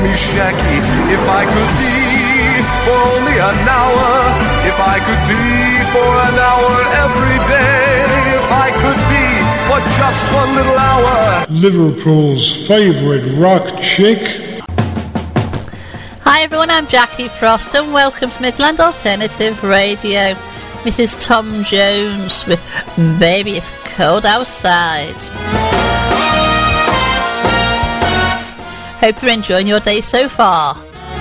me shaky. If I could be for only an hour, if I could be for an hour every day, if I could be for just 1 little hour. Liverpool's favourite rock chick. Hi everyone, I'm Jackie Frost and welcome to Midland Alternative Radio. Mrs. Tom Jones with Baby It's Cold Outside. Hope you're enjoying your day so far.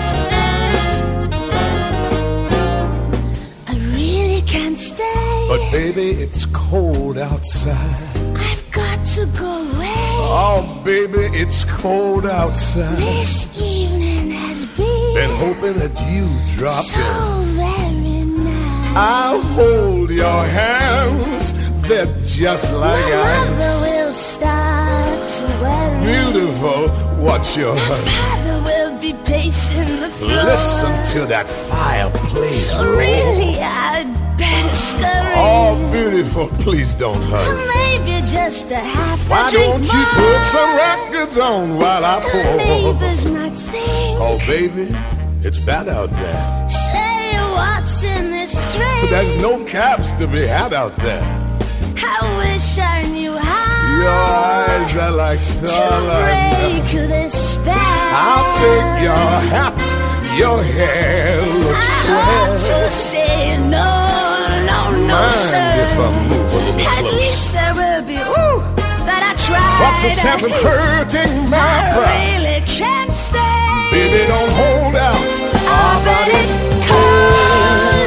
I really can't stay, but baby, it's cold outside. I've got to go away. Oh baby, it's cold outside. This evening has been hoping that you drop so in. very nice. I'll hold your hands, they're just like My ice. mother will start to worry. Beautiful, what's your My hurry? father will be pacing the floor. Listen to that fireplace So roar. really I'd better scurry. Oh, beautiful, please don't hurry. Maybe just a half Why a drink don't you more. put some records on while I The pour? neighbors might think, Oh, baby, it's bad out there. say what's in this string. But there's no caps to be had out there. I wish I knew how Your eyes are like to starlight. break this spell. I'll take your hat, your hair looks I swell. ought to say no, no, no, Mind sir. if I move a little At closer? least there will be, that I tried. What's the sense of hurting my I pride? really can't stay. Baby, don't hold out. Oh, but it's cold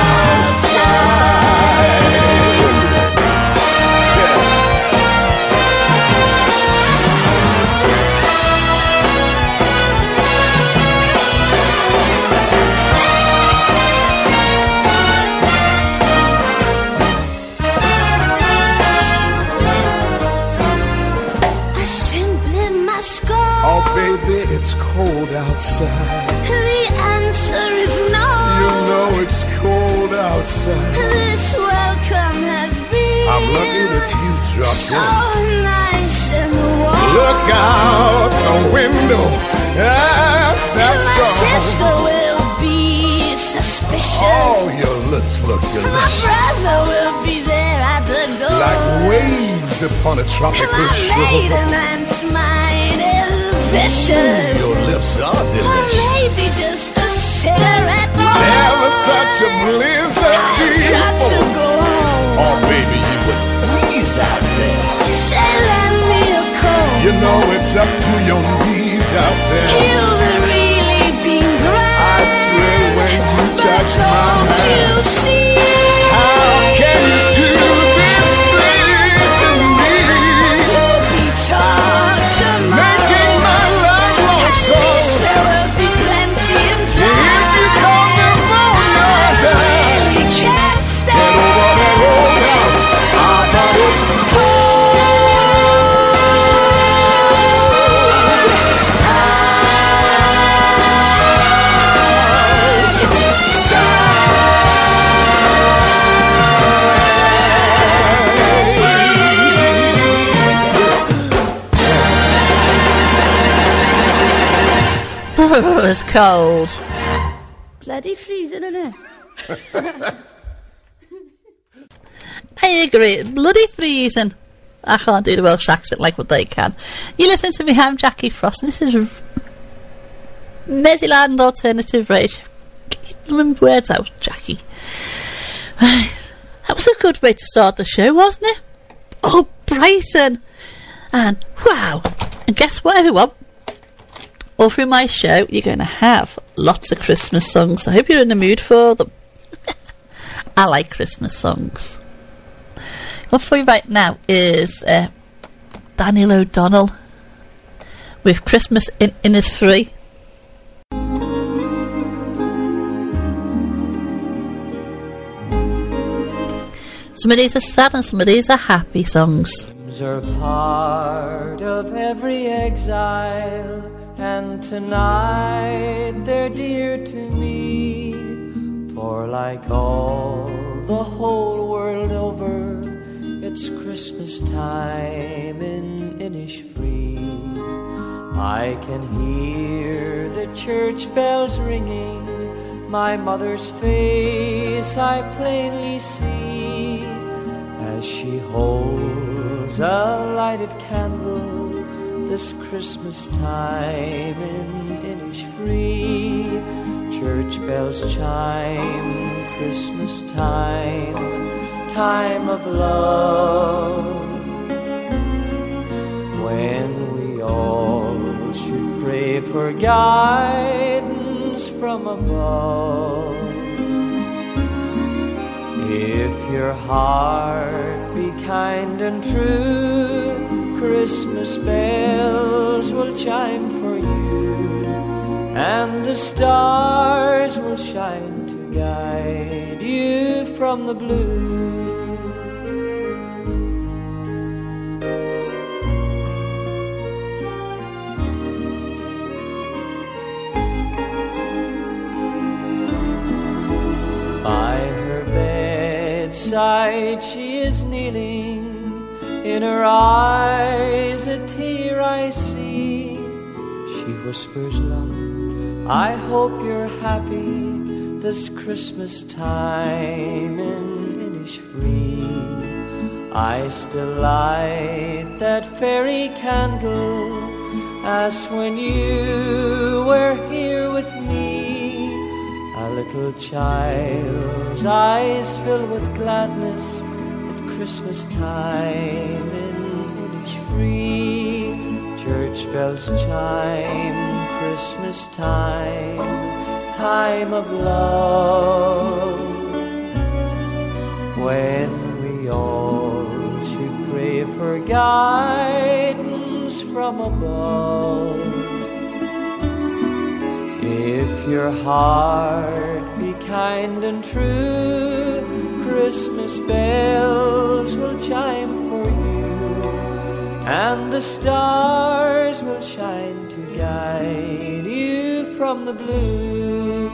outside. I simply must go. Oh, baby, it's cold outside. The answer is no. You know it's cold outside. This welcome has been I'm lucky that you dropped so in. nice and warm. Look out the window. Ah, that's My gone. sister will be suspicious. Oh, your lips look My delicious. brother will be there at the door. Like waves upon a tropical My shore. maiden aunt's mind is vicious. Your lips are Or delicious. maybe just a cigarette more. There was such a blizzard I've got to before. go home. Oh, baby, you would freeze out there. You say lend me a coat. You know it's up to your knees out there. You've really been grand. I thrill when you But touch my don't hand. you see? How can you do this thing to me? To be taught tomorrow. Making my life long At so. least there will be plenty in If you plan. call me I down, really can't stay. get over that road out. Ah, but it's cold. Oh, it's cold. Bloody freezing, isn't it? I agree, bloody freezing. I can't do the Welsh accent like what they can. You listen to me, I'm Jackie Frost, and this is Midland Alternative Radio. Keep them words out, Jackie. That was a good way to start the show, wasn't it? Oh, Brighton! And wow! And guess what, everyone? All through my show, you're going to have lots of Christmas songs. I hope you're in the mood for them. I like Christmas songs. What for you right now is Daniel O'Donnell with Christmas in Innisfree. Some of these are sad and some of these are happy songs. Are part of every exile, and tonight they're dear to me. For like all the whole world over, it's Christmas time in Innisfree. I can hear church bells ringing, my mother's face I plainly see, as she holds a lighted candle this Christmas time in Innisfree. Church bells chime, Christmas time, time of love, when we all should pray for guidance from above. If your heart be kind and true, Christmas bells will chime for you, and the stars will shine to guide you from the blue. By her bedside she is kneeling, in her eyes a tear I see. She whispers, love, I hope you're happy this Christmas time in Innisfree. I still light that fairy candle as when you were here with me. A little child's eyes fill with gladness at Christmas time in Innisfree. Church bells chime, Christmas time, time of love, when we all should pray for guidance from above. If your heart be kind and true, Christmas bells will chime for you, and the stars will shine to guide you from the blue.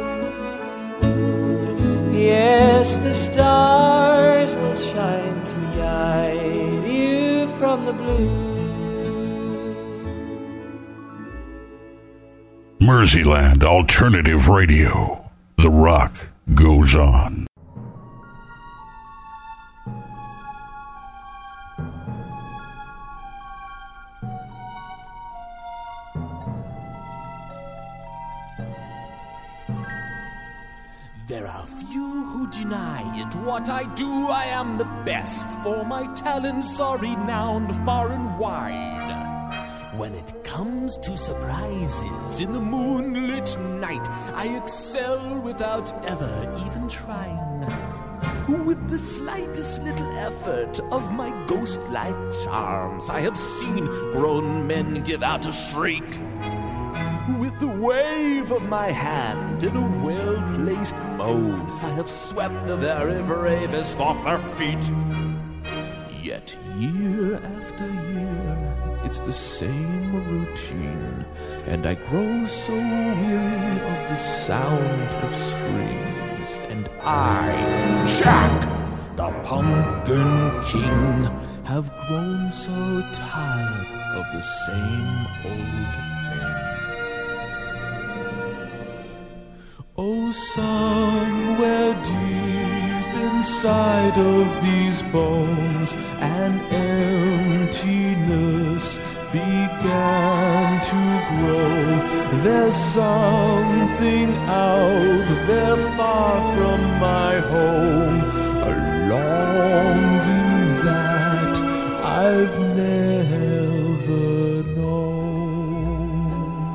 Yes, the stars will shine to guide you from the blue. Merseyland Alternative Radio. The rock goes on. There are few who deny it. What I do, I am the best, for my talents are renowned far and wide. When it comes to surprises in the moonlit night, I excel without ever even trying. With the slightest little effort of my ghost-like charms, I have seen grown men give out a shriek. With the wave of my hand in a well-placed mode, I have swept the very bravest off their feet. Yet year after year, it's the same routine, and I grow so weary of the sound of screams. And I, Jack, the Pumpkin King, have grown so tired of the same old thing. Oh, somewhere deep inside of these bones, an emptiness began to grow. There's something out there far from my home, a longing that I've never known.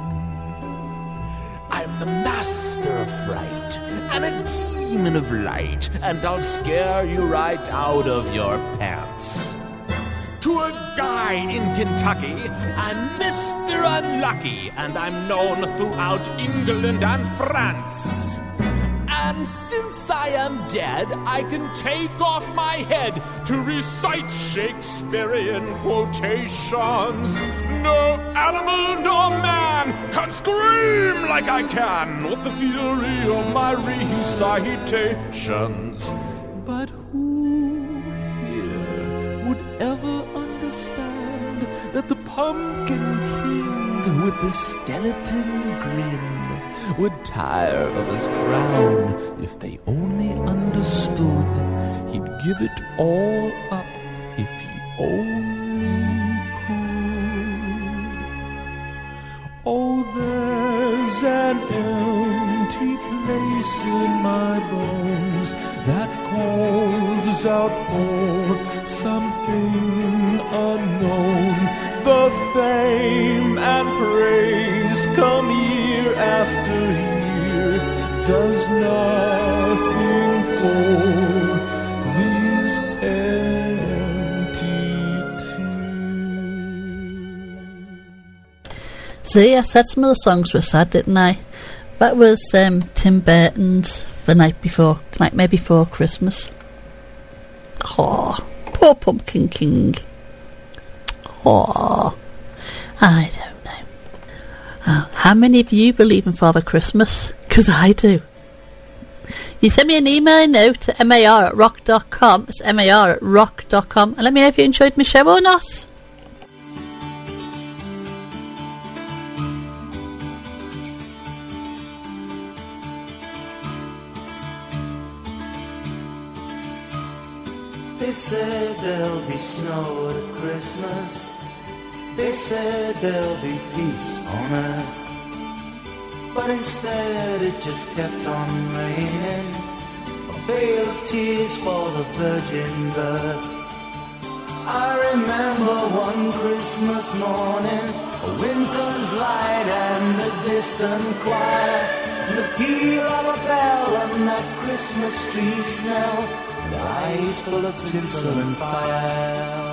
I'm the master of fright and a demon of light, and I'll scare you right out of your pants. To a guy in Kentucky, I'm Mr. Unlucky, and I'm known throughout England and France. And since I am dead, I can take off my head to recite Shakespearean quotations. No animal nor man can scream like I can with the fury of my recitations. But who here would ever understand that the Pumpkin King king with the skeleton grin would tire of his crown if they only understood. He'd give it all up if he only could. Oh, there's an empty place in my bones that calls out for something unknown. The fame and praise come year after year, does nothing for these empty tears. See, I said some of the songs were sad, didn't I? That was Tim Burton's The Night Before Christmas. Oh, poor Pumpkin King. Oh, I don't know. How many of you believe in Father Christmas? Because I do. You send me an email note to mar@rock.com. It's mar@rock.com. And let me know if you enjoyed my show or not. They said there'll be snow at Christmas. They said there'll be peace on earth. But instead it just kept on raining, a veil of tears for the virgin birth. I remember one Christmas morning, a winter's light and a distant choir, and the peal of a bell and that Christmas tree smell, and eyes full of tinsel and fire.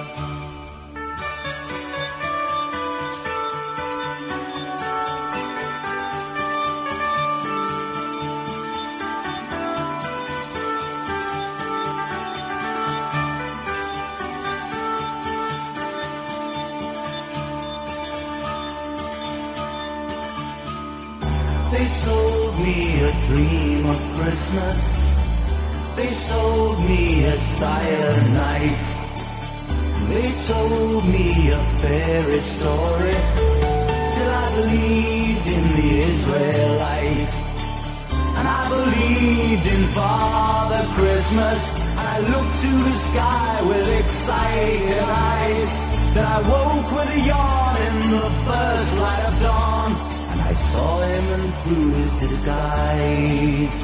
They sold me a dream of Christmas. They sold me a cyanide. They told me a fairy story till I believed in the Israelite. And I believed in Father Christmas. And I looked to the sky with excited eyes. Then I woke with a yawn in the first light of dawn. I saw him and through his disguise.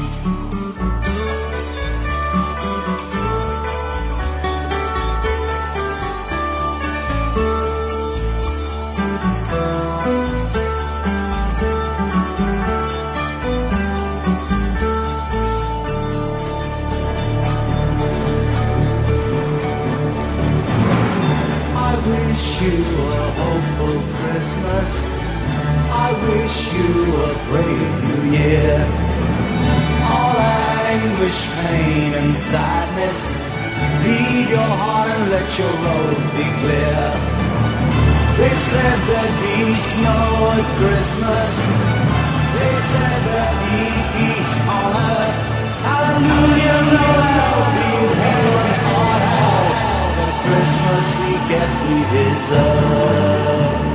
I wish you a hopeful Christmas. I wish you a brave new year. All anguish, pain and sadness, leave your heart and let your road be clear. They said there'd be snow at Christmas. They said there'd be peace on earth. Hallelujah, Noel, behold on hell, the Christmas we get we deserve.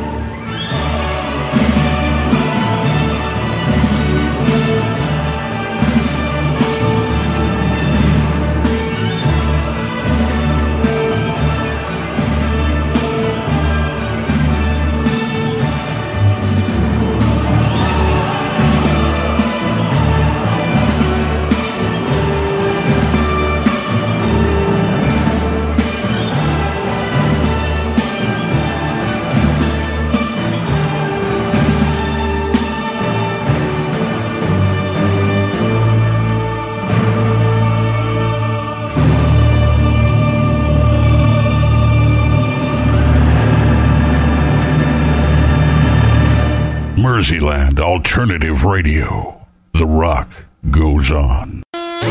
Merseyland Alternative Radio. The rock goes on.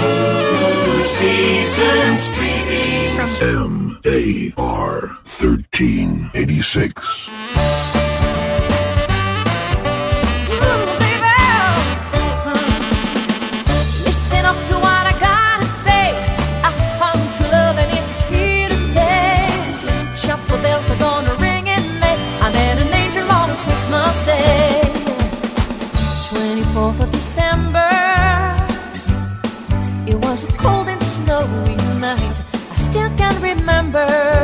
Seasons greetings. MAR 1386. Listen up to what I gotta say. I found true love and it's here to stay. Chapel bells are gonna ring in May. I met an angel on Christmas Day. 4th of December. It was a cold and snowy night. I still can remember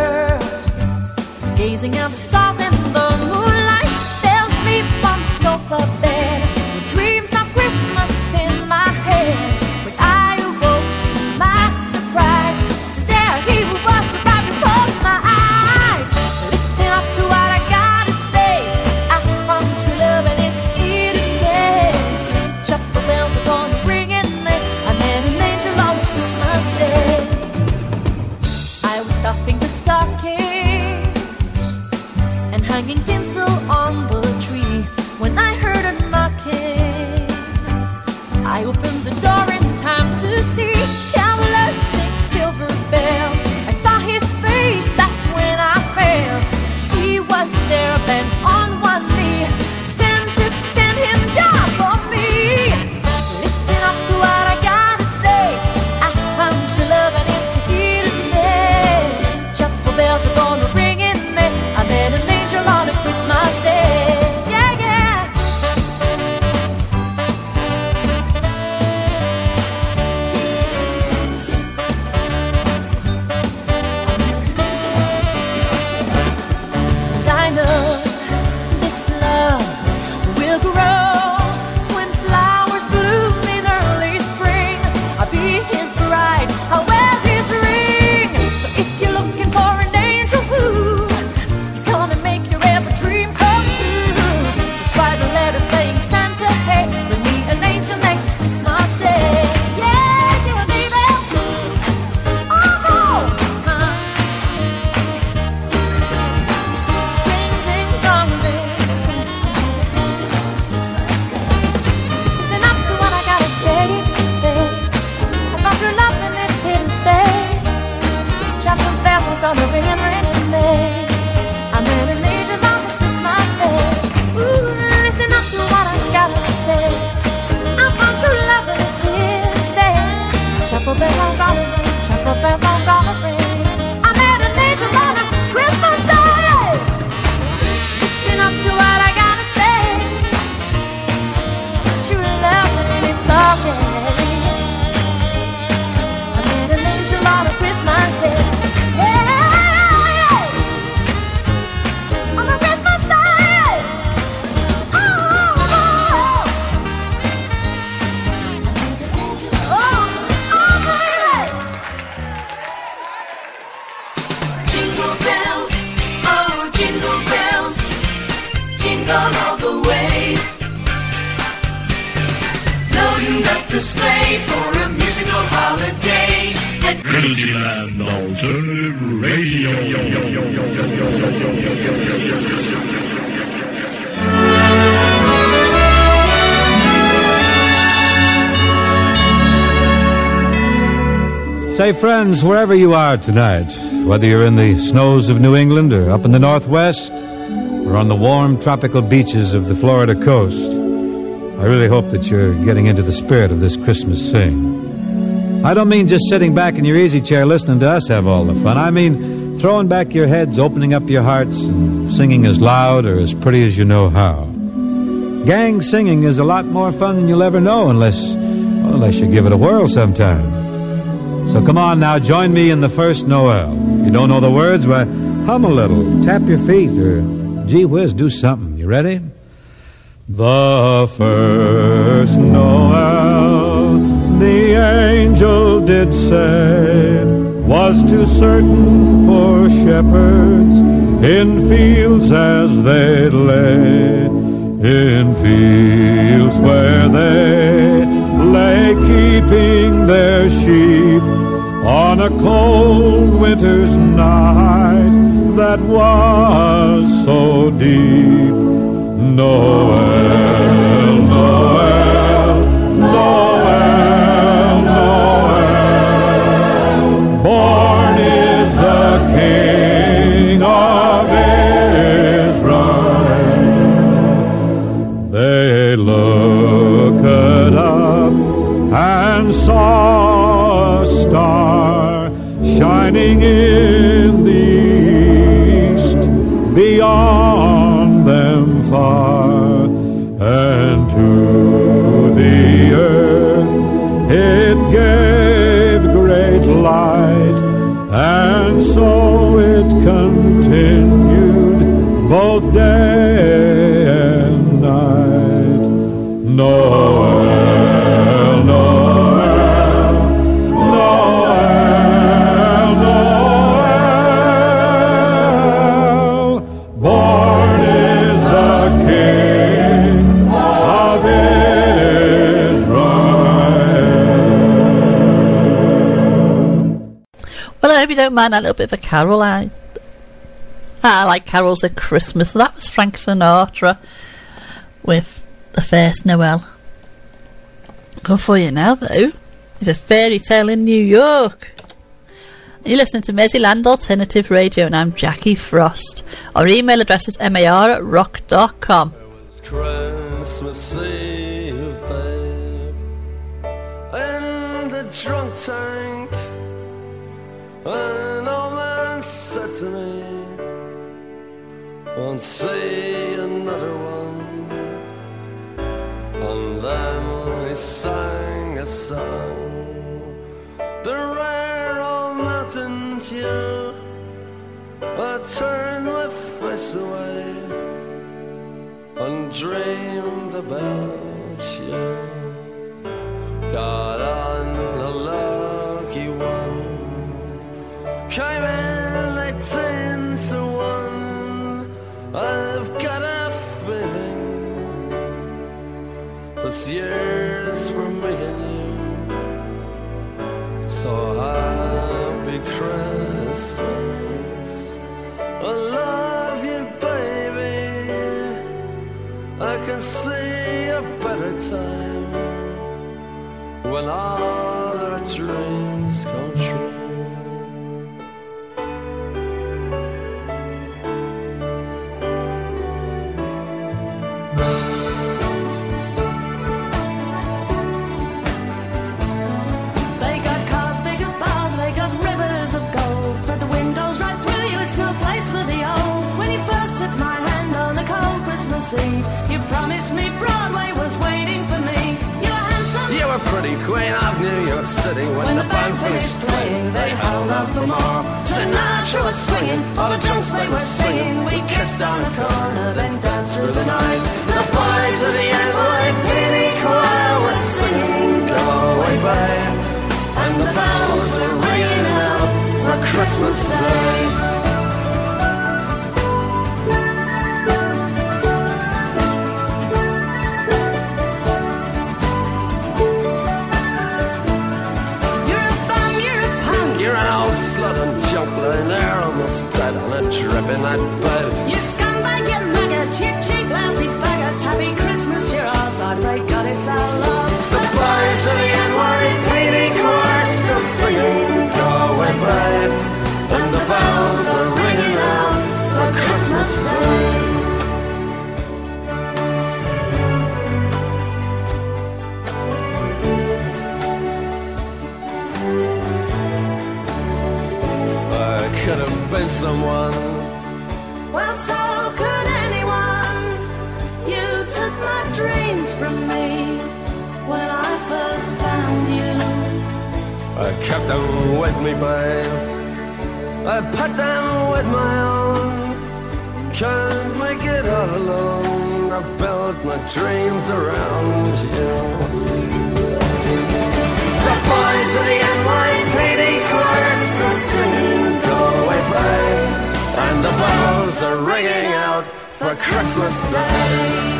gazing at the stars and the moonlight. Fell asleep on the sofa bed with dreams of Christmas in my head. When I awoke to my surprise, there he was right before my eyes. Listen up to what I gotta say. I found true love and it's here to stay. Chapel bells are gonna ring in me. I met an angel on Christmas Day. I was stuffing the stockings and hanging tinsel on the tree when I heard a knocking. I opened the door in time to see carolers sing silver bells. I saw his face, that's when I fell. He was there bent on one knee. Santa sent him just for me. Listen up to what I gotta say. I found true love and it's here to stay. Chapel bells are gonna ring in me. I met an angel on a Christmas Day. Yeah, yeah. And I know this love will grow when flowers bloom in early spring. I'll be his bride, I'll wear his ring. So if you're looking for an angel who is gonna make your every dream come true, just write a letter saying, Santa, hey, bring me an angel next Christmas Day. Yeah, yeah, baby. Oh, ding, ding, dong, ding. Listen up to what I gotta say. I found your love and it's here to stay. Chapel bells are gonna ring and ring in me. I met an angel on Christmas Day. Ooh, listen up to what I gotta say. I found true love and it's here to stay. Chapel bells are gonna ring. Chapel bells are gonna ring. I met an angel on Christmas Day. Listen up to what I gotta say. True love and it's okay. I met an angel on a Christmas Day. Yeah, on a Christmas Day. Oh, baby. Jingle bells, oh jingle bells, jingle all the way. Loading up the sleigh for a musical holiday. Mercyland Alternative Radio. Say, friends, wherever you are tonight, whether you're in the snows of New England or up in the Northwest or on the warm tropical beaches of the Florida coast, I really hope that you're getting into the spirit of this Christmas sing. I don't mean just sitting back in your easy chair listening to us have all the fun. I mean throwing back your heads, opening up your hearts, and singing as loud or as pretty as you know how. Gang singing is a lot more fun than you'll ever know unless you give it a whirl sometime. So come on now, join me in the first Noel. If you don't know the words, why, hum a little, tap your feet, or gee whiz, do something. You ready? The first Noel, the angel did say, was to certain poor shepherds in fields as they lay, in fields where they lay keeping their sheep on a cold winter's night that was so deep. Noel, Noel, Noel, Noel, born is the King of Israel. They looked up and saw a star shining in the east beyond them far, and to Noel, Noel, Noel, Noel. Born is the King of Israel. Well, I hope you don't mind a little bit of a carol. I like carols at Christmas. So that was Frank Sinatra with The First Noel. Good for you now, though. It's a fairy tale in New York. You're listening to Merseyland Alternative Radio, and I'm Jackie Frost. Our email address is mar@rock.com. It was Christmas Eve, babe, in the drunk tank. An old man said to me, won't see another one. And then he sang a song, the rare old mountain dew. I turned my face away and dreamed about you. Got on a lucky one, came in 18 to 1. I've got a feeling this year's for me and you. So happy Christmas, I love you, baby. I can see a better time when all our dreams come true. You promised me Broadway was waiting for me. You were handsome, you were pretty, queen of New York City. When the band finished playing, they held out for more. Sinatra was swinging, all the drunks they were singing. We kissed on a corner, then danced through the night. The boys of the NYPD choir were singing Go Away Babe, and the bells were ringing out for Christmas Day. Lying there almost dead on a drip in that bed. You scumbag, you maggot, you cheap, lousy faggot. Happy Christmas, you're ours. I pray God it's our love. The boys of the NYPD choir still singing Go Away Babe, and the bells are ringing out for Christmas Day. Could have been someone. Well, so could anyone. You took my dreams from me when I first found you. I kept them with me, babe. I put them with my own. Can't make it all alone. I built my dreams around you. The boys of the NYPD choir still singing Go Away Babe, and the bells are ringing out for Christmas Day.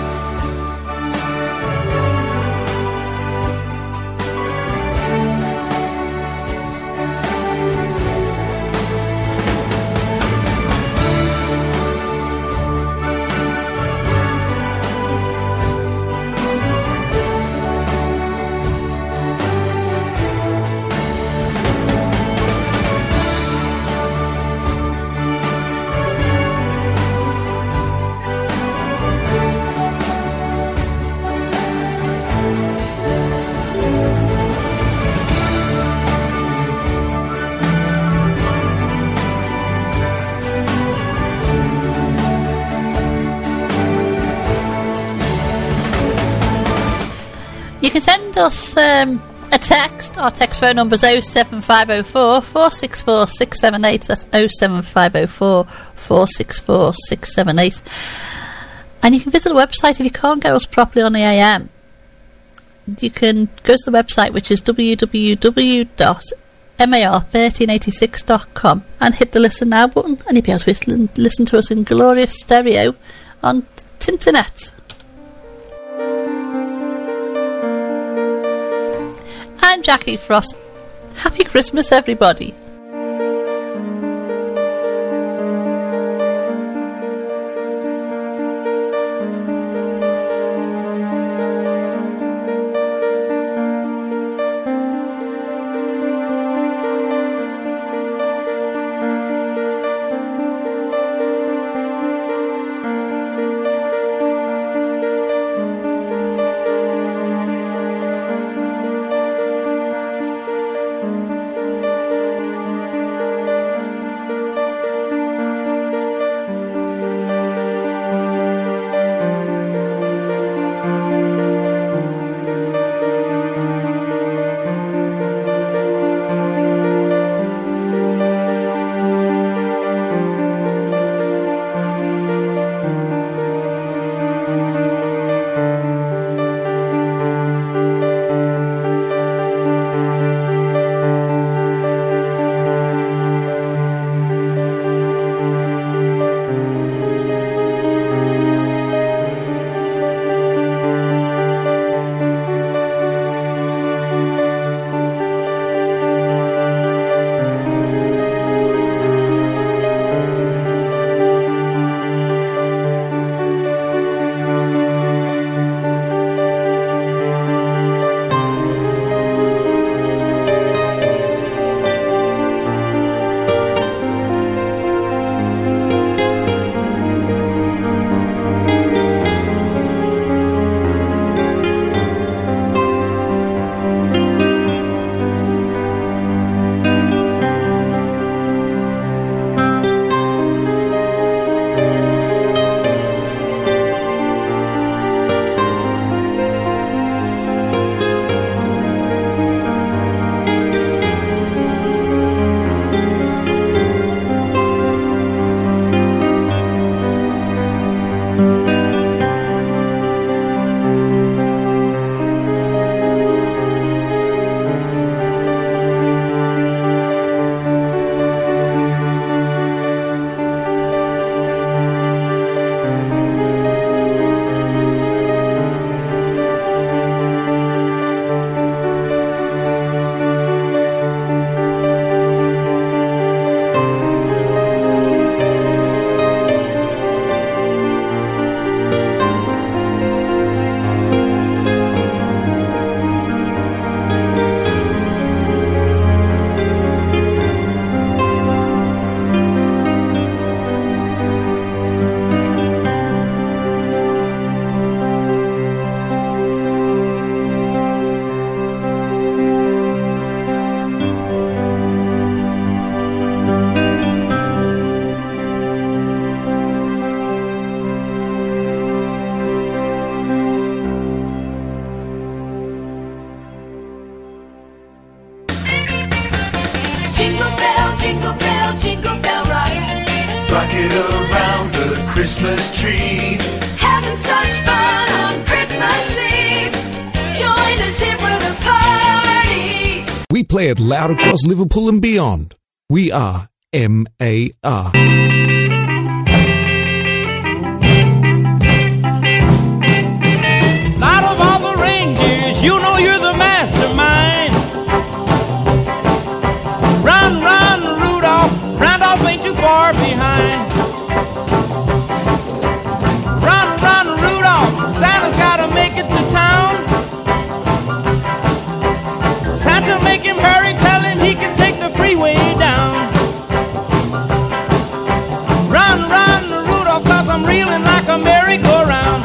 You can send us a text. Our text phone number is 07504 464 678. That's 07504 464 678. And you can visit the website if you can't get us properly on the AM. You can go to the website, which is www.mar1386.com, and hit the Listen Now button, and you'll be able to listen to us in glorious stereo on Tinternet. I'm Jackie Frost. Happy Christmas, everybody. Rocket around the Christmas tree. Having such fun on Christmas Eve. Join us here for the party. We play it loud across Liverpool and beyond. We are MAR. Out of all the reindeers, you know you're the mastermind. Run, run, Rudolph. Randolph ain't too far behind. Run, run, Rudolph. Santa's gotta make it to town. Santa, make him hurry. Tell him he can take the freeway down. Run, run, Rudolph, 'cause I'm reeling like a merry-go-round.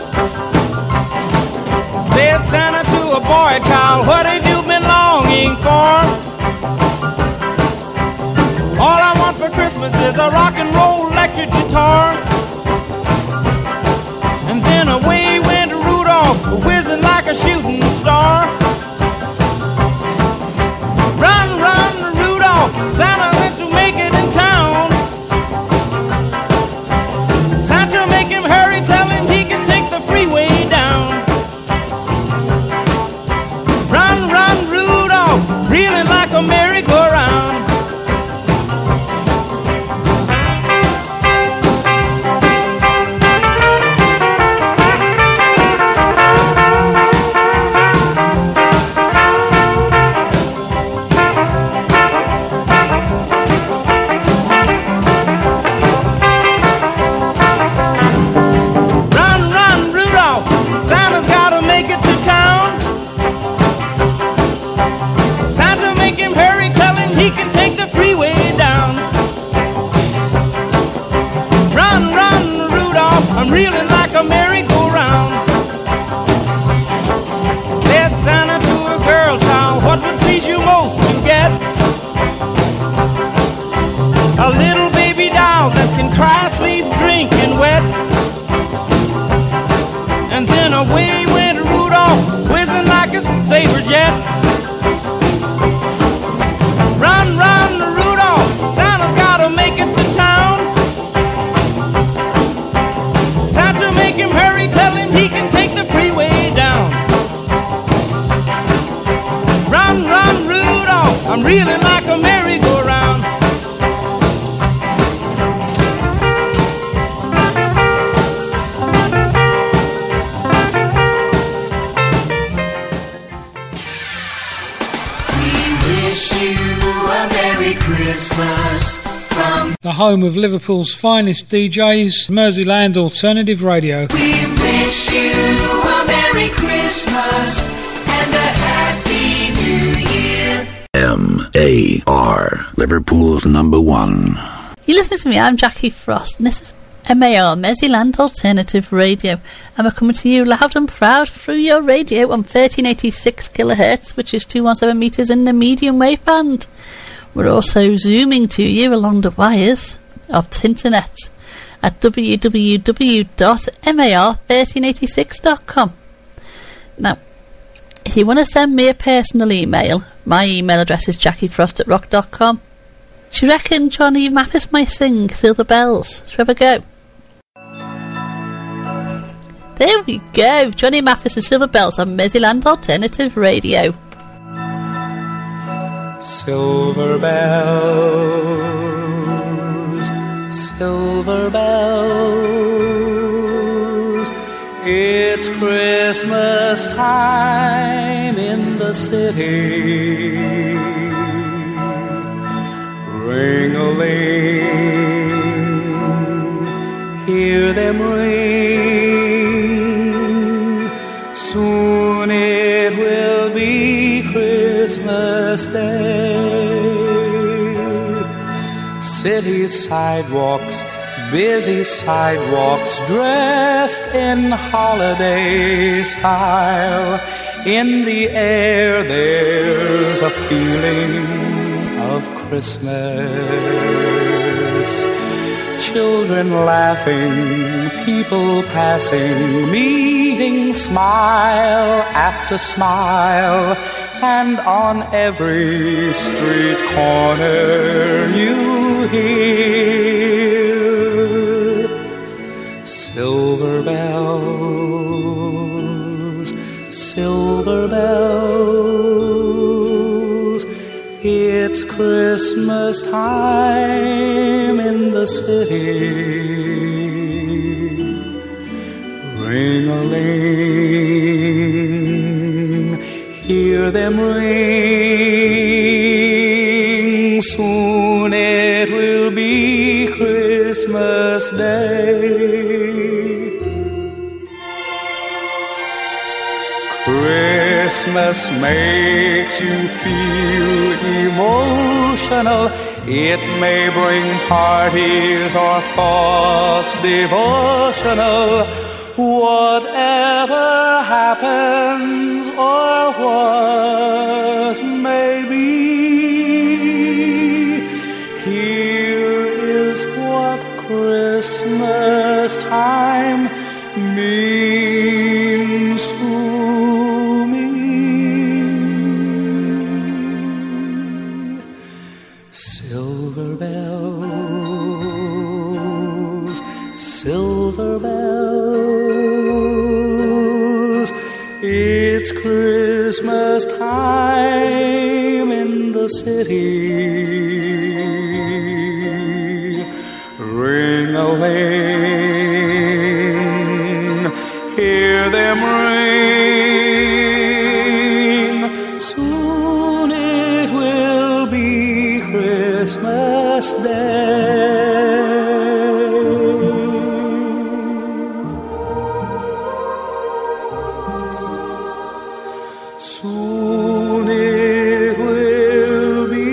Said Santa to a boy child, what have you been longing for? All I want for Christmas is a rock and roll electric guitar. And then away went Rudolph, whizzing like a shooting star. Run, run, Rudolph, Santa wants to make it in town. Santa, make him hurry, tell him paper jet. Run, run, Rudolph, Santa's gotta make it to town. Santa, make him hurry, tell him he can take the freeway down. Run, run, Rudolph, I'm reeling like a merry-go-round. Christmas from the home of Liverpool's finest DJs, Merseyland Alternative Radio. We wish you a Merry Christmas and a Happy New Year. M.A.R. Liverpool's number one. You listen to me, I'm Jackie Frost, and this is MAR, Merseyland Alternative Radio, and we're coming to you loud and proud through your radio on 1386 kilohertz, which is 217 metres in the medium wave band. We're also zooming to you along the wires of Tinternet at www.mar1386.com. Now, if you want to send me a personal email, my email address is jackiefrost@rock.com. Do you reckon Johnny Mathis might sing Silver Bells? Shall we go? There we go, Johnny Mathis and Silver Bells on Merseyland Alternative Radio. Silver bells, silver bells, it's Christmas time in the city. Ring-a-ling, hear them ring, soon it will be Christmas Day. City sidewalks, busy sidewalks, dressed in holiday style. In the air there's a feeling of Christmas. Children laughing, people passing, meeting smile after smile. And on every street corner you hear silver bells, silver bells. It's Christmas time in the city. Ring-a-ling, hear them ring, soon it will be Christmas Day. Christmas makes you feel emotional. It may bring parties or thoughts devotional. Whatever happens or what may be, here is what Christmas time means to me. Silver bells, silver bells, it's Christmas time in the city. Ring-a-ling, hear them ring, soon it will be Christmas Day. Soon it will be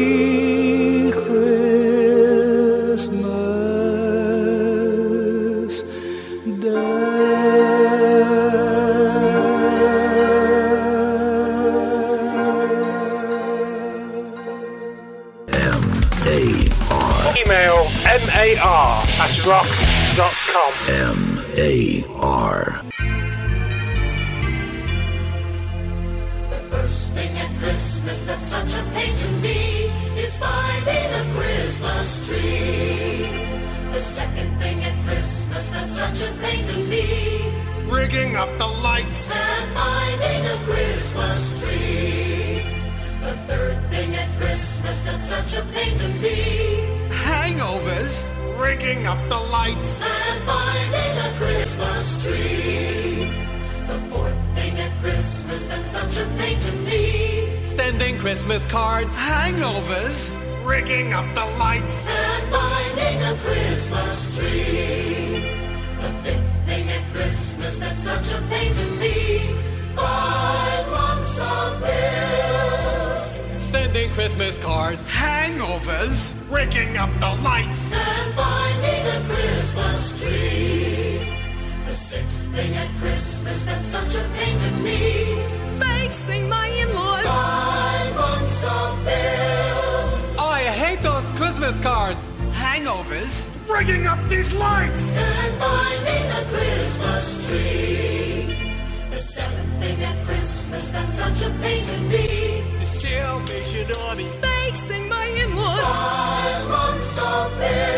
Christmas Email mar@rock.com. M.A.R. Christmas that's such a pain to me is finding a Christmas tree. The second thing at Christmas that's such a pain to me, rigging up the lights and finding a Christmas tree. The third thing at Christmas that's such a pain to me, hangovers, rigging up the lights and finding a Christmas tree. The fourth thing at Christmas that's such a pain to me, sending Christmas cards, hangovers, rigging up the lights and finding a Christmas tree. The fifth thing at Christmas that's such a pain to me, 5 months of bills, sending Christmas cards, hangovers, rigging up the lights and finding a Christmas tree. The sixth thing at Christmas that's such a pain to me, facing my in-laws, 5 months of bills. Oh, I hate those Christmas cards, hangovers, rigging up these lights and finding a Christmas tree. The seventh thing at Christmas that's such a pain to me, the Salvation Army, facing my in-laws, 5 months of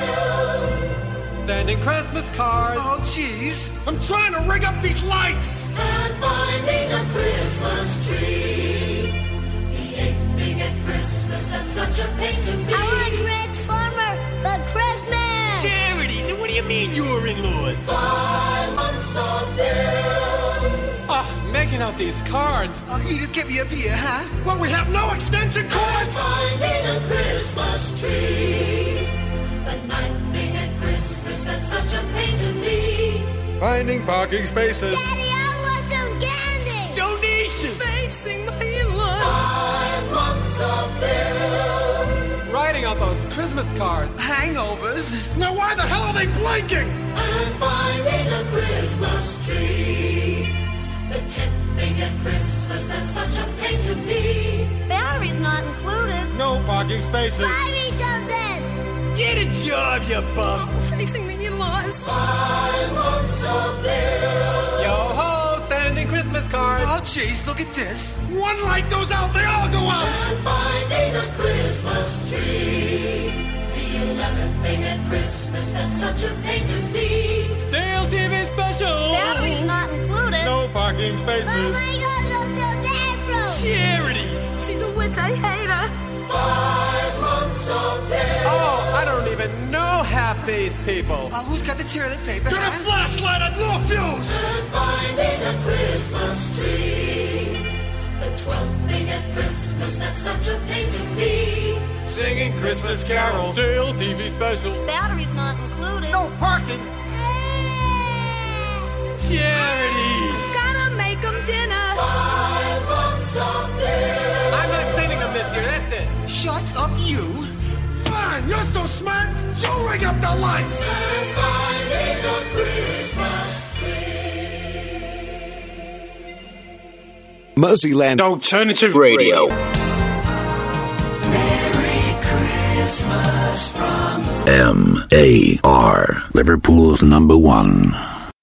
bills, sending Christmas cards. Oh, jeez, I'm trying to rig up these lights and finding a Christmas tree. The eighth thing at Christmas that's such a pain to me, I want Transformer for Christmas. Charities, and what do you mean your in-laws? 5 months of bills. Making out these cards. Edith, get me up here, huh? Well, we have no extension cords. Finding a Christmas tree. The ninth thing at Christmas that's such a pain to me, finding parking spaces. Daddy, I want some candy. Donations. Facing my in-laws, 5 months of bills, Writing out those Christmas cards, hangovers. Now why the hell are they blinking? and finding a Christmas tree. The 10th thing at Christmas that's such a pain to me, Batteries not included. No parking spaces. Buy me something. Get a job, you bum. facing the in-laws, 5 months of bills. yo ho, sending Christmas cards. Oh, jeez, look at this. One light goes out, they all go out. And finding a Christmas tree. The 11th thing at Christmas that's such a pain to me, Stale TV special. Batteries not included. No parking spaces. Oh my God, go to the bathroom. Charities. she's a witch, I hate her. 5 months of bills. Oh, I don't even know half these people. Who's got the toilet paper? Get a flashlight and no fuse. And finding a Christmas tree. The 12th thing at Christmas that's such a pain to me, Singing Christmas carols. Stale TV special. Batteries not included. No parking. Charities. Gotta make them dinner. 5 months of bills. I'm not sending them this year, that's it. Shut up, you. Fine, you're so smart. You rig up the lights. And finding a Christmas tree. Mercyland Alternative Radio. Merry Christmas from M.A.R. Liverpool's number one.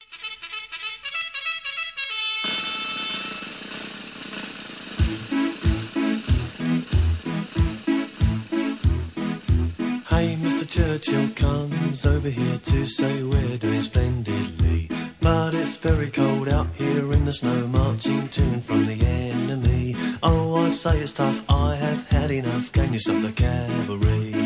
Hey, Mr. Churchill comes over here to say we're doing splendidly. But it's very cold out here in the snow, marching to and from the enemy. Oh, I say it's tough, I have had enough. Can you stop the cavalry?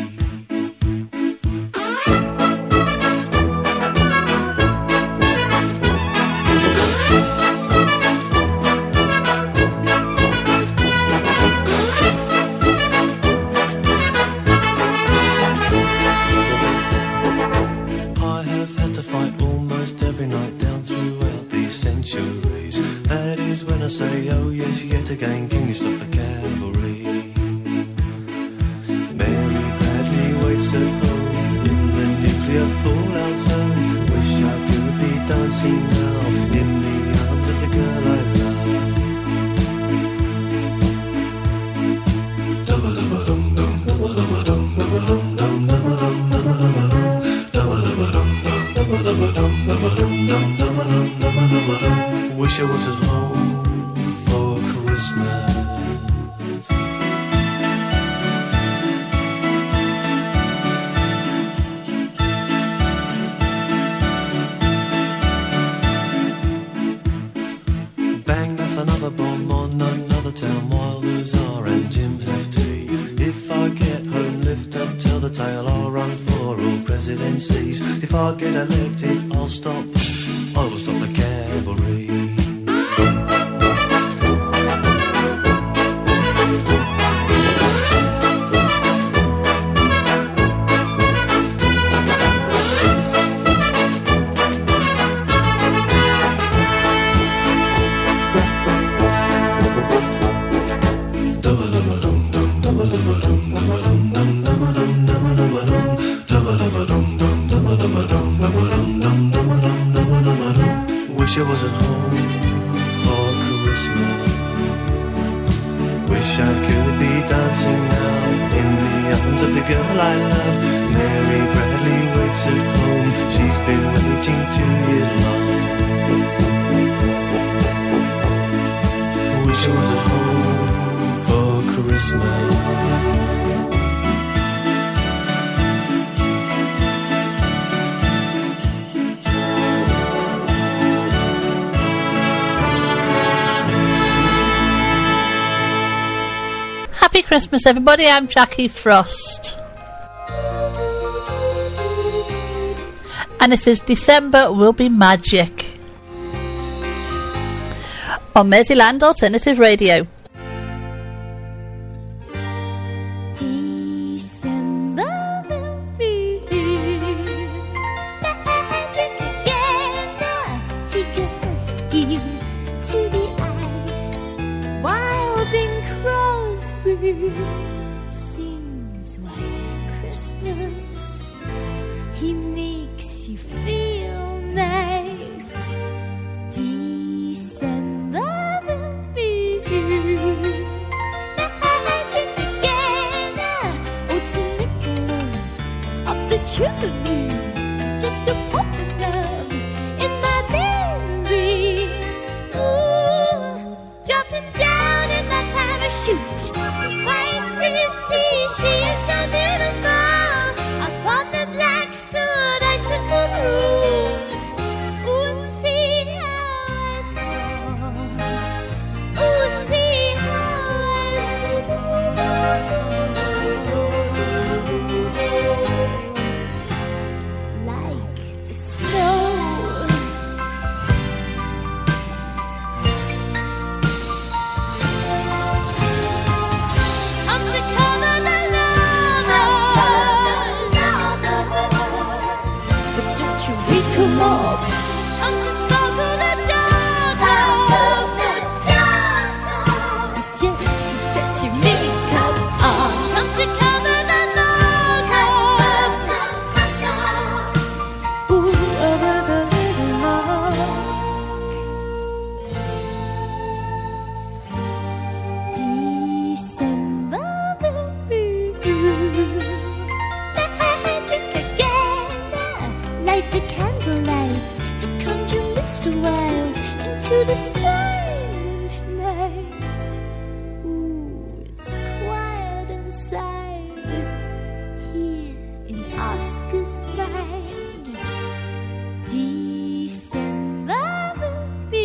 I have had to fight almost every night down throughout these centuries. That is when I say, oh yes, yet again, can you stop the cavalry? Mary Bradley waits at home in the nuclear fallout zone. Wish I could be dancing now in the arms of the girl I love. Wish I was at home for Christmas. another bomb on another town while Luzar and Jim have tea. If I get home, lift and tell the tale, I'll run for all presidencies. If I get elected, I will stop the cavalry. Wish I was at home for Christmas. Wish I could be dancing now in the arms of the girl I love. Mary Bradley waits at home. She's been waiting 2 years long. Wish I was at home for Christmas. Happy Christmas, everybody. I'm Jackie Frost. And this is December Will Be Magic on Merseyland Alternative Radio. December will be magic again. Take a husky to the ice. While Bing Crosby sings White Christmas, he makes you feel nice. December will be magic again. Oh, St. Nicholas up the chimney, just a popping up in my memory. Ooh, jumping down in my parachute, White City, she is so beautiful. Upon the black soot, icicle rooms. Ooh, and see how I fall. Ooh, see how I fall. Like the snow. I'm to cover the lovers, but don't you wake 'em up. I'm to sparkle the dark, just touch your makeup on. I'm to cover the lovers, ooh, over the little love. December will be magic again. Light the candlelights to conjure Mr. Wild into the silent night. Ooh, it's quiet inside here in Oscar's mind. December will be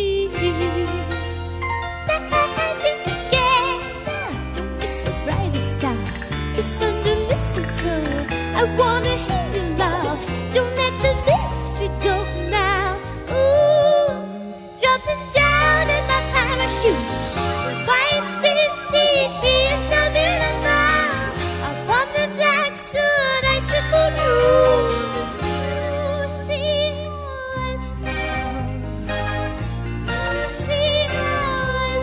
magic again. Don't miss the brightest star. It's under mistletoe. I wanna hear you laugh. Don't let the mystery go now. Ooh, jumping down in my parachute. White City, she is so beautiful. Upon the black soot, icicle rooms. Ooh, see how I feel. Ooh, see how I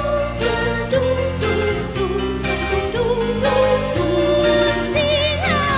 feel.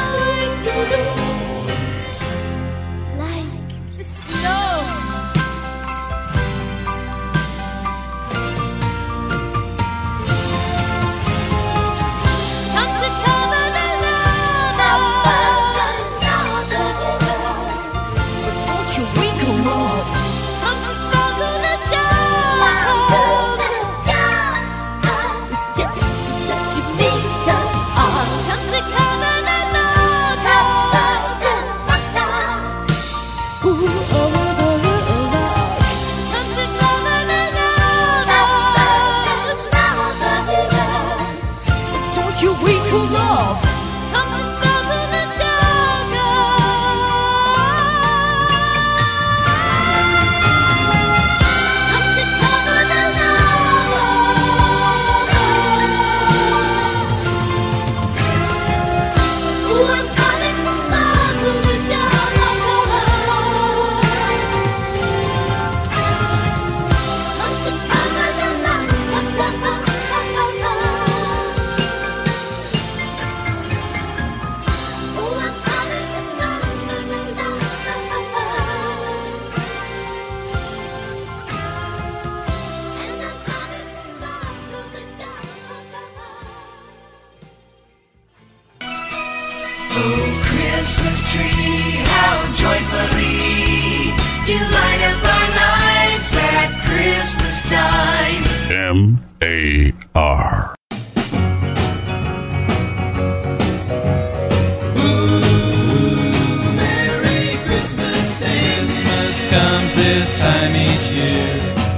Oh, Christmas tree, how joyfully you light up our lives at Christmas time. M-A-R. Merry Christmas, Christmas comes this time each year.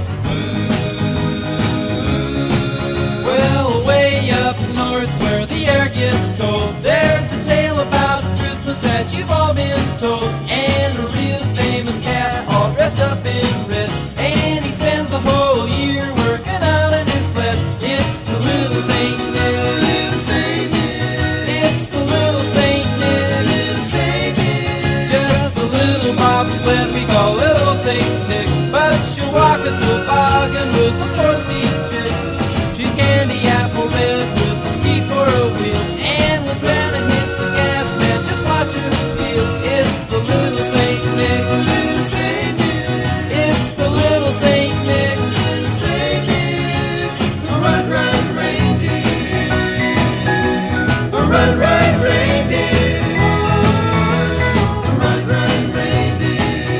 Well, way up north where the air gets cold, there's a tale about Christmas that you've all been told. And a real famous cat all dressed up in red, and he spends the whole year working out in his sled. It's the little Saint Nick, little Saint Nick. It's the little Saint Nick, little Saint Nick. Just a little bobsled we call little Saint Nick, but she'll walk a toboggan with a 4-speed stick. She's candy apple red with a ski for a wheel, and when Santa hits the gas, man, just watch her feel. It's the little Saint Nick, little Saint Nick. It's the little Saint Nick, little Saint Nick. Run, run, reindeer. Run, run, reindeer. Run, run, reindeer.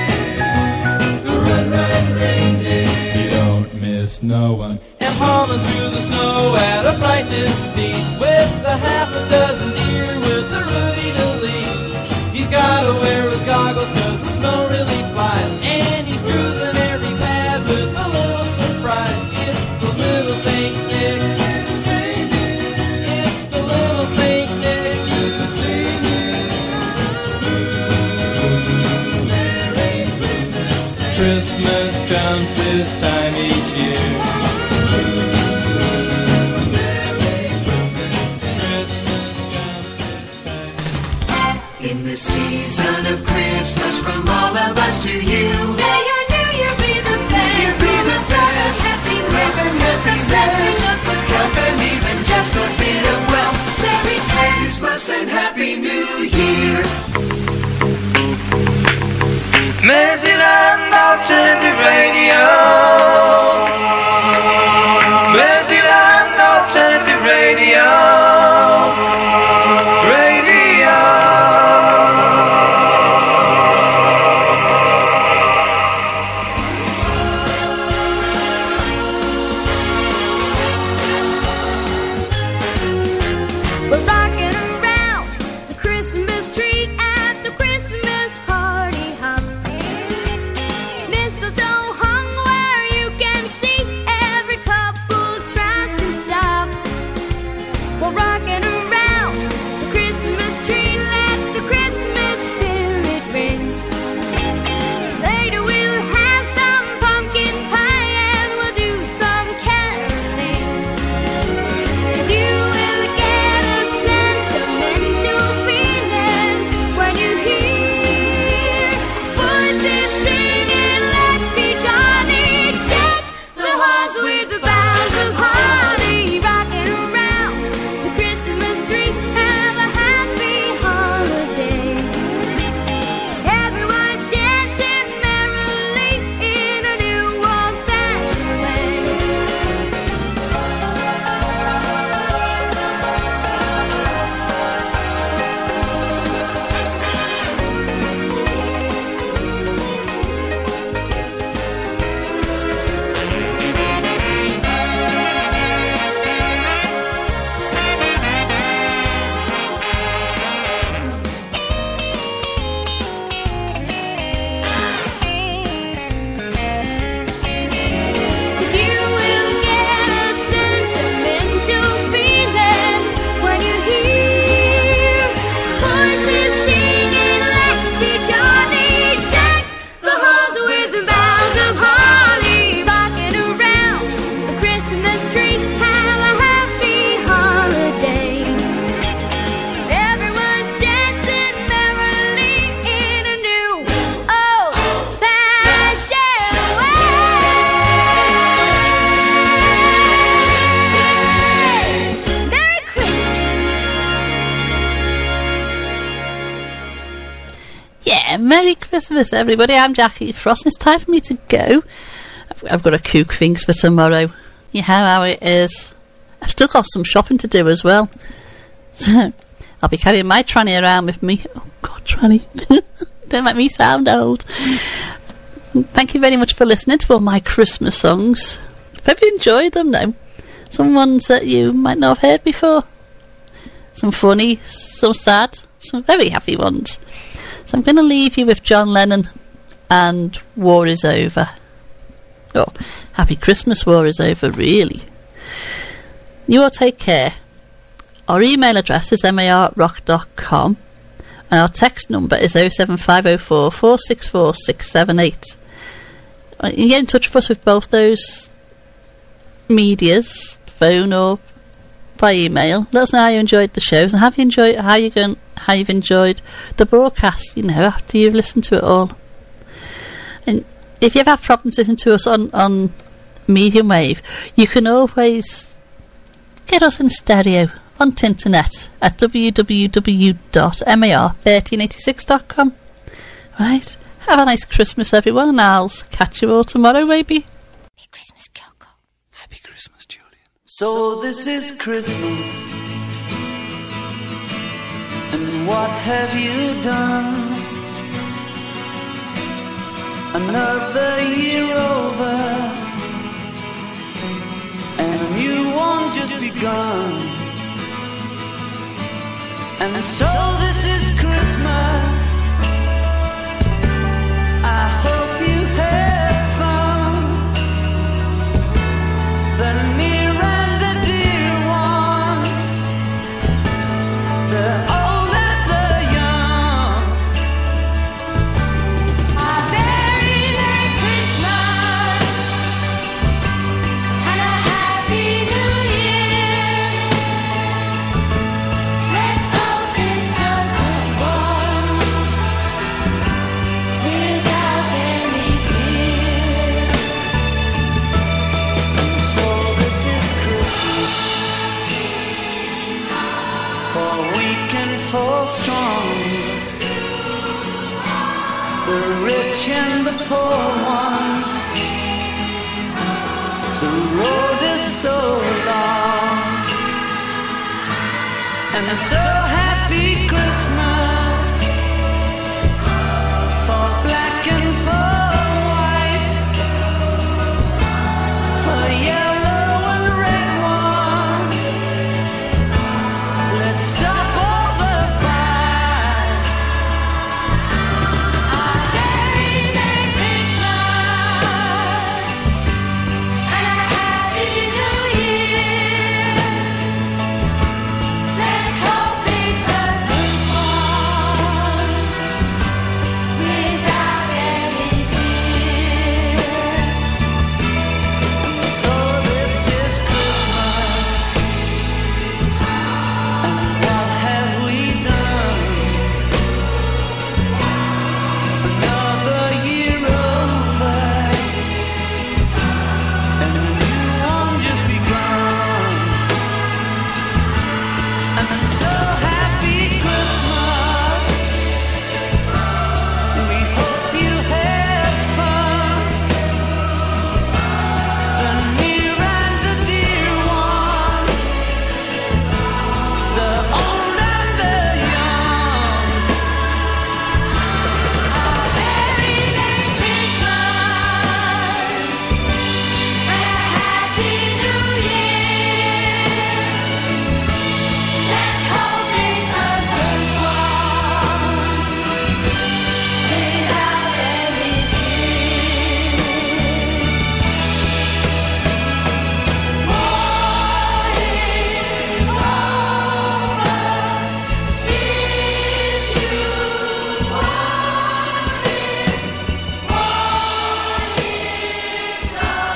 Run, run, reindeer. You don't miss no one. And hauling through the snow at a frightening speed, with a half a dozen deer with a Rudy to lead. He's gotta wear his goggles 'cause the snow really flies, and he's cruising every path with a little surprise. It's the little Saint Nick, little Saint Nick. It's the little Saint Nick, little Saint Nick. Merry Christmas, Christmas comes this time each year. In the season of Christmas, from all of us to you, may your new year be the best. Year be the best. Happiness and happiness, of good health and even just a bit of wealth. Merry Christmas and Happy New Year. Mercyland Alternative Radio. Mercyland Alternative Radio. We're rocking around the Christmas tree at the Christmas party hop. Mistletoe hung where you can see every couple tries to stop. We're rocking around the Christmas tree, let the Christmas spirit ring. Later we'll have some pumpkin pie and we'll do some caroling. 'Cause you will get a sentimental feeling when you hear voices singing, let's be jolly. Deck the halls with the boughs of holly. Rocking around the Christmas tree, have a happy holiday. Everyone's dancing merrily in a new old-fashioned way. Cause you will get a sentimental feeling when you hear voices singing, let's be jolly. Deck the halls with the boughs of holly. Rocking around the Christmas tree, have a happy holiday. Everyone's dancing merrily in a new old-fashioned way. Merry Christmas. Yeah, Merry Christmas, everybody. I'm Jackie Frost, and it's time for me to go. I've got a cook things for tomorrow. You know how it is. I've still got some shopping to do as well. So I'll be carrying my tranny around with me. Oh, God, tranny. Don't make me sound old. Thank you very much for listening to all my Christmas songs. Hope you enjoyed them now. Some ones that you might not have heard before. Some funny, some sad, some very happy ones. So I'm going to leave you with John Lennon and War Is Over. Oh, Happy Christmas, War Is Over, really. You all take care. Our email address is mar@rock.com and our text number is 07504 464 678. You can get in touch with us with both those medias, phone or by email. Let us know how you enjoyed the shows and how you've enjoyed the broadcast, after you've listened to it all. And if you ever have problems listening to us on medium wave, you can always get us in stereo on Tinternet at www.mar1386.com. Right, have a nice Christmas, everyone, and I'll catch you all tomorrow, maybe. Merry Christmas, Kyoko. Happy Christmas, Julian. So this is Christmas, and what have you done? Another year over, and a new one just begun. And so this is Christmas. I hope you had fun. The near and the dear ones, the old and the young. A very Merry Christmas and a Happy New Year. Let's hope it's a good one without any fear. So this is Christmas, for weak and for strong, the rich and the poor ones. The road is so long, and so happy Christmas for black and for white, for yellow and red ones. Let's stop all the fight. A very Merry Christmas and a Happy New Year. Let's hope it's a good one without any fear. So this is Christmas, and what have we done? Another year over, and a new one just begun. And so happy Christmas. We hope you had fun. The near and the dear ones, the old and the young. Very Merry Christmas and a Happy New Year. Let's hope it's a good one without any fear. War is over if you want it. War is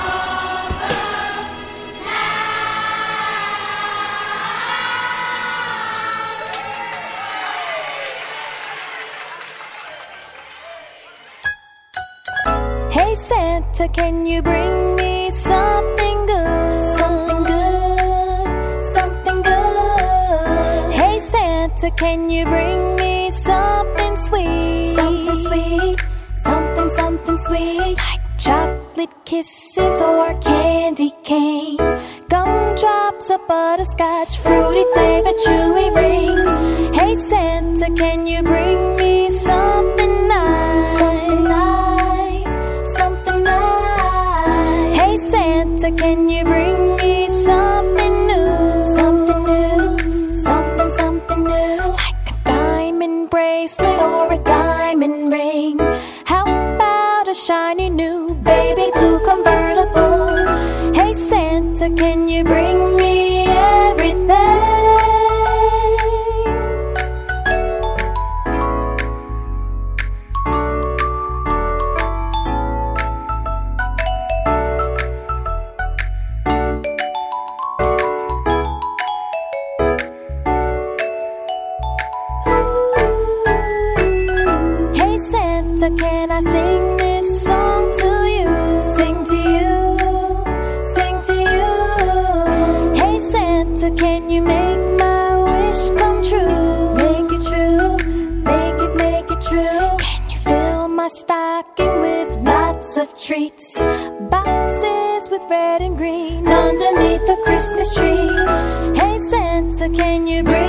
Hey Santa, can you bring me something good? Something good, something good. Hey Santa, can you bring me something sweet? Something sweet, something sweet. Like chocolate kisses or candy canes. gumdrops or butterscotch, fruity flavored chewy rings. Hey Santa, can you bring me something nice? Something nice, something nice. Hey Santa, can you bring me something new? Something new, something new. Like a diamond bracelet or a diamond ring. How about a shiny new baby blue convertible? Hey Santa, can you bring me everything? Hey Santa, can I sing this song to you? Sing to you, sing to you. Hey Santa, can you make my wish come true? Make it true, make it true. Can you fill my stocking with lots of treats? Boxes with red and green underneath the Christmas tree. Hey Santa, can you bring